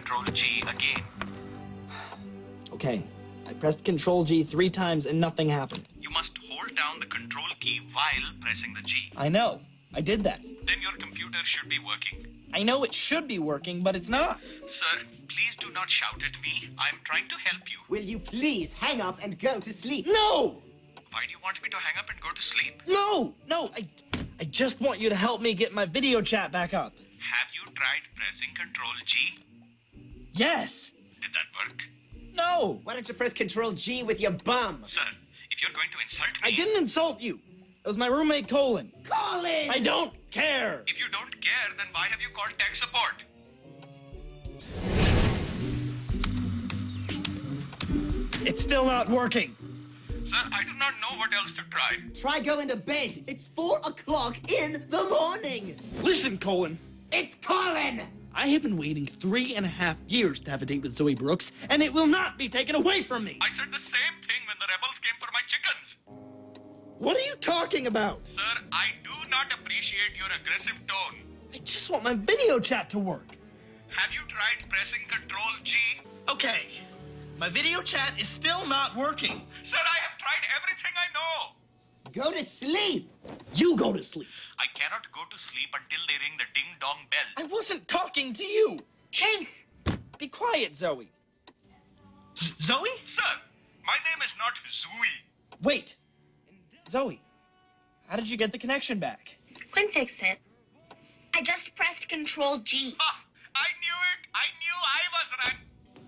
Control G again. Okay. I pressed Control G 3 times and nothing happened. You must hold down the Control key while pressing the G. I know. I did that. Then your computer should be working. I know it should be working, but it's not. Sir, please do not shout at me. I'm trying to help you. Will you please hang up and go to sleep? No! Why do you want me to hang up and go to sleep? No, I just want you to help me get my video chat back up. Have you tried pressing Control G? Yes! Did that work? No! Why don't you press Control G with your bum? Sir, if you're going to insult me... I didn't insult you. It was my roommate, Colin. Colin! I don't care! If you don't care, then why have you called tech support? It's still not working. Sir, I do not know what else to try. Try going to bed. It's 4 o'clock in the morning. Listen, Colin. It's Colin! I have been waiting 3.5 years to have a date with Zoe Brooks, and it will not be taken away from me. I said the same thing when the rebels came for my chickens. What are you talking about? Sir, I do not appreciate your aggressive tone. I just want my video chat to work. Have you tried pressing Control G? Okay. My video chat is still not working. Sir, I have tried everything I know. Go to sleep! You go to sleep. I cannot go to sleep until they ring the ding-dong bell. I wasn't talking to you. Chase! Be quiet, Zoe. Zoe? Sir, my name is not Zooey. Wait. Zoe, how did you get the connection back? Quinn fixed it. I just pressed Control G. Ha! I knew it! I knew I was right.